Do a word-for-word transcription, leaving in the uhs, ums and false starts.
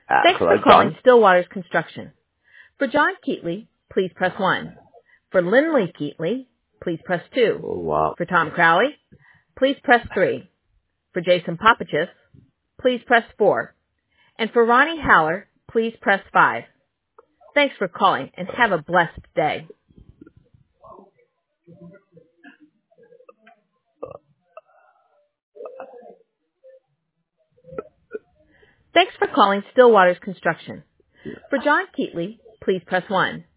Uh, Thanks hello, for calling John. Stillwater's Construction. For John Keatley, please press one. For Lindley Keatley, please press two. Oh, wow. For Tom Crowley, please press three. For Jason Popachis, please press four. And for Ronnie Haller, please press five. Thanks for calling and have a blessed day. Thanks for calling Stillwater's Construction. For John Keatley, please press one.